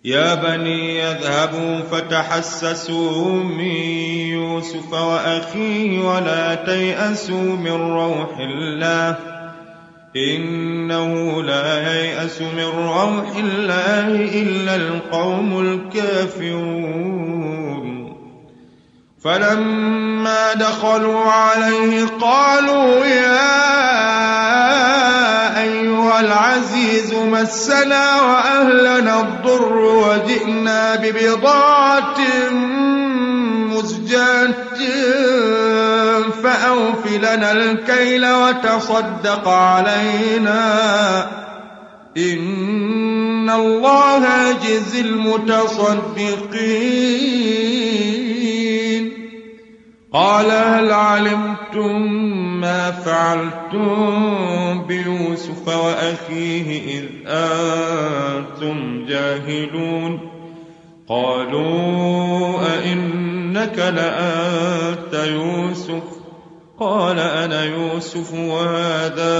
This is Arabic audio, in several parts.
يا بني يذهبوا فتحسسوا من يوسف وأخيه ولا تيأسوا من روح الله إنه لا ييأس من روح الله إلا القوم الكافرون فلما دخلوا عليه قالوا يا أيها العزيز مسنا وأهلنا الضر وجئنا ببضاعة مزجاة فأوف لنا الكيل وتصدق علينا إن الله يجزي المتصدقين قال هل علمتم ما فعلتم بيوسف وأخيه إذ أنتم جاهلون قالوا أئنك لأنت يوسف قال أنا يوسف وهذا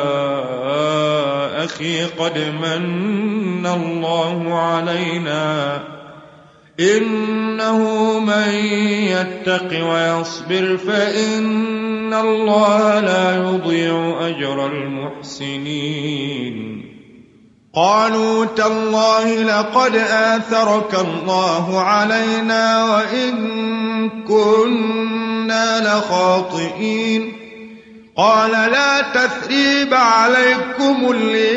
أخي قد من الله علينا إنه من يتق ويصبر فإن الله لا يضيع أجر المحسنين قالوا تالله لقد آثرك الله علينا وإن كنا لخاطئين قال لا تثريب عليكم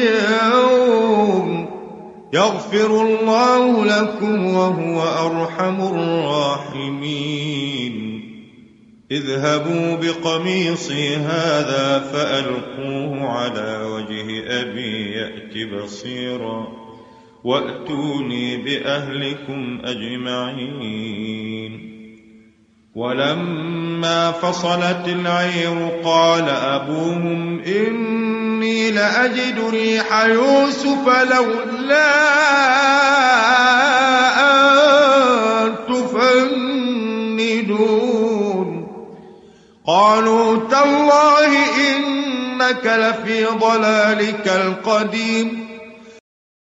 اليوم يغفر الله لكم وهو أرحم الراحمين اذهبوا بقميصي هذا فألقوه على وجه أبي يأت بصيرا وأتوني بأهلكم أجمعين ولما فصلت العير قال أبوهم إني لأجد ريح يوسف لولا أن تفندون قالوا تالله إنك لفي ضلالك القديم